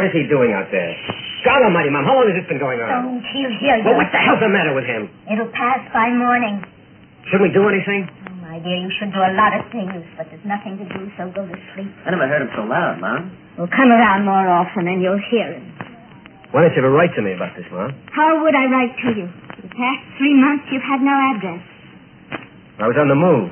What is he doing out there? God almighty, Mom, how long has this been going on? Don't you hear you? Well, what the hell's the matter with him? It'll pass by morning. Shouldn't we do anything? Oh, my dear, you should do a lot of things, but there's nothing to do, so go to sleep. I never heard him so loud, Mom. Well, come around more often and you'll hear him. Why don't you ever write to me about this, Mom? How would I write to you? For the past 3 months, you've had no address. I was on the move.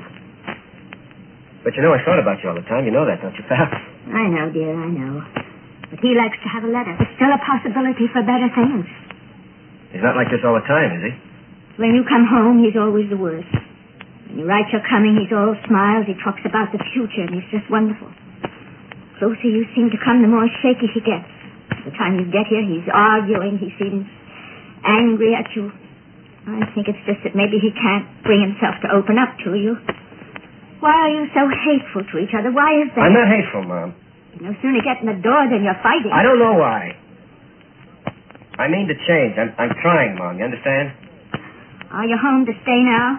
But you know, I thought about you all the time. You know that, don't you, pal? I know, dear, I know. But he likes to have a letter. It's still a possibility for better things. He's not like this all the time, is he? When you come home, he's always the worst. When you write you're coming, he's all smiles. He talks about the future, and he's just wonderful. The closer you seem to come, the more shaky he gets. By the time you get here, he's arguing. He seems angry at you. I think it's just that maybe he can't bring himself to open up to you. Why are you so hateful to each other? Why is that? I'm not hateful, Mom. You no sooner get in the door than you're fighting. I don't know why. I mean to change. I'm trying, Mom. You understand? Are you home to stay now?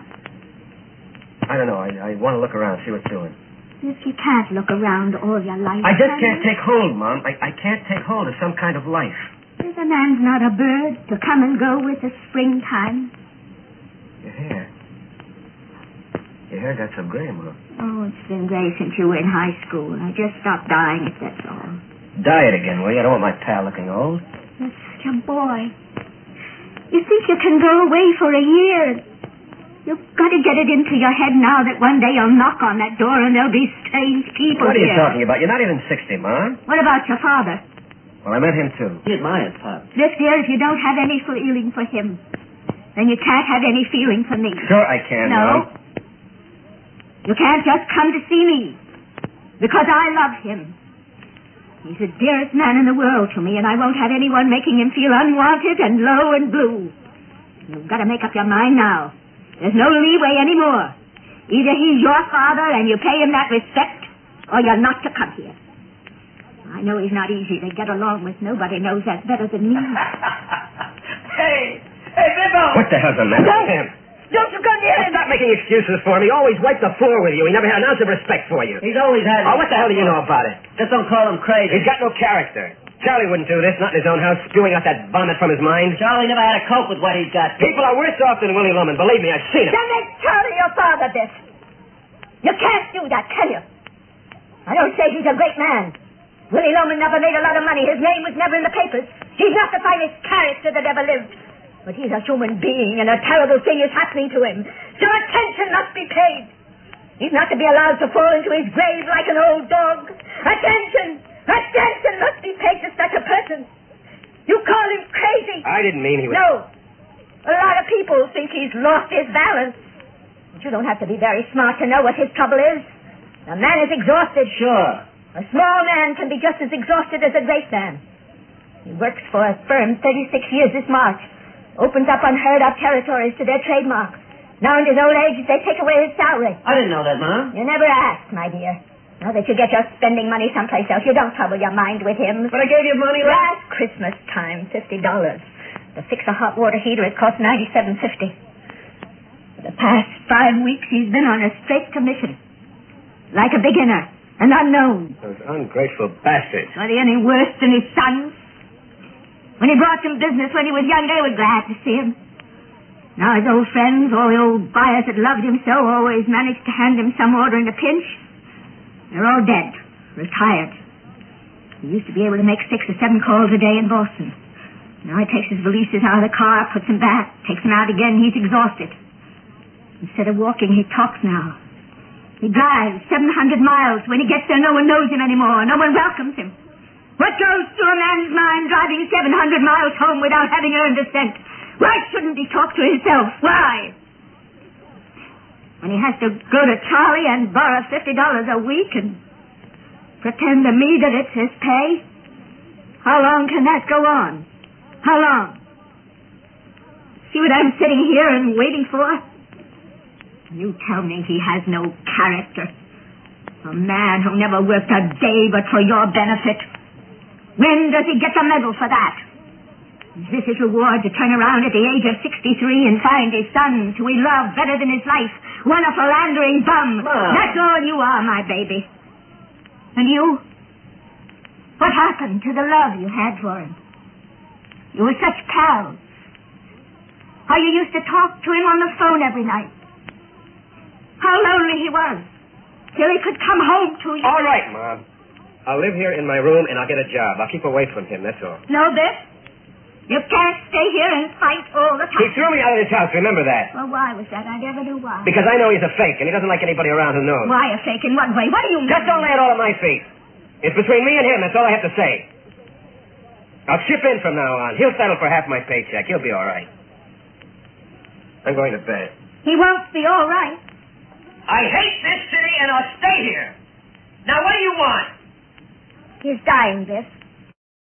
I don't know. I want to look around, see what's doing. If you can't look around all your life... I just can't take hold, Mom. I can't take hold of some kind of life. Is a man's not a bird to come and go with the springtime? Your hair. Your hair got so gray, Mom. Oh, it's been gray since you were in high school. I just stopped dyeing it, that's all. Dye it again, will you? I don't want my pal looking old. You're such a boy. You think you can go away for a year. You've got to get it into your head now that one day you'll knock on that door and there'll be strange people What are you here. talking about? You're not even 60, Mom. What about your father? Well, I met him, too. He admires Pop. Look, dear, if you don't have any feeling for him, then you can't have any feeling for me. Sure I can, No. Mom. You can't just come to see me. Because I love him. He's the dearest man in the world to me, and I won't have anyone making him feel unwanted and low and blue. You've got to make up your mind now. There's no leeway anymore. Either he's your father and you pay him that respect, or you're not to come here. I know he's not easy to get along with. Nobody knows that better than me. Hey, Bibbo! What the hell's the matter with him? Don't you go near him! Stop making excuses for him. He always wiped the floor with you. He never had an ounce of respect for you. He's always had... Oh, what the hell do you know about it? Just don't call him crazy. He's got no character. Charlie wouldn't do this, not in his own house, spewing out that vomit from his mind. Charlie never had to cope with what he's got. People are worse off than Willie Loman. Believe me, I've seen him. Then make Charlie your father, Biff. You can't do that, can you? I don't say he's a great man. Willie Loman never made a lot of money. His name was never in the papers. He's not the finest character that ever lived. But he's a human being, and a terrible thing is happening to him. So attention must be paid. He's not to be allowed to fall into his grave like an old dog. Attention! Attention must be paid to such a person. You call him crazy. I didn't mean he was... No. A lot of people think he's lost his balance. But you don't have to be very smart to know what his trouble is. The man is exhausted. Sure. A small man can be just as exhausted as a great man. He works for a firm 36 years this March. Opens up unheard-of territories to their trademark. Now in his old age, they take away his salary. I didn't know that, Mom. You never asked, my dear. Now that you get your spending money someplace else, you don't trouble your mind with him. But I gave you money last Christmas time, $50. To fix a hot water heater, it cost $97.50. For the past 5 weeks, he's been on a straight commission. Like a beginner, an unknown. Those ungrateful bastards. Are they any worse than his sons? When he brought them business when he was young, they were glad to see him. Now his old friends, all the old buyers that loved him so, always managed to hand him some order in a pinch. They're all dead, retired. He used to be able to make 6 or 7 calls a day in Boston. Now he takes his valises out of the car, puts them back, takes them out again, he's exhausted. Instead of walking, he talks now. He drives 700 miles. When he gets there, no one knows him anymore. No one welcomes him. What goes through a man's mind driving 700 miles home without having earned a cent? Why shouldn't he talk to himself? Why? When he has to go to Charlie and borrow $50 a week and pretend to me that it's his pay? How long can that go on? How long? See what I'm sitting here and waiting for? You tell me he has no character. A man who never worked a day but for your benefit. When does he get the medal for that? Is this his reward to turn around at the age of 63 and find his son, who he loved better than his life, one a philandering bum? Mom. That's all you are, my baby. And you? What happened to the love you had for him? You were such pals. How you used to talk to him on the phone every night. How lonely he was. Till he could come home to you. All right, Mom. I'll live here in my room and I'll get a job. I'll keep away from him, that's all. No, Biff. You can't stay here and fight all the time. He threw me out of his house, remember that? Well, why was that? I never knew why. Because I know he's a fake and he doesn't like anybody around who knows. Why a fake? In what way? What do you mean? Just don't lay it all at my feet. It's between me and him, that's all I have to say. I'll chip in from now on. He'll settle for half my paycheck. He'll be all right. I'm going to bed. He won't be all right. I hate this city and I'll stay here. Now, what do you want? He's dying, Biff.